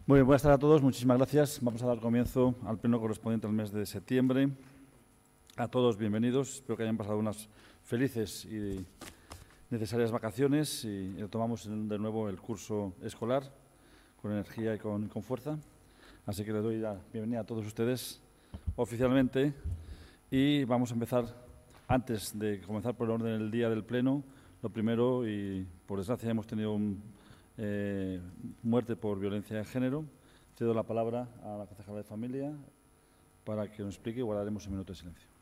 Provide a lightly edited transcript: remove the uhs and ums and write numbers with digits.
Muy bien, buenas tardes a todos, muchísimas gracias. Vamos a dar comienzo al pleno correspondiente al mes de septiembre. A todos bienvenidos, espero que hayan pasado unas felices y necesarias vacaciones y retomamos de nuevo el curso escolar con energía y con fuerza. Así que les doy la bienvenida a todos ustedes oficialmente y vamos a empezar, antes de comenzar por el orden del día del pleno, lo primero, y por desgracia hemos tenido muerte por violencia de género. Cedo la palabra a la concejala de Familia para que nos explique y guardaremos un minuto de silencio.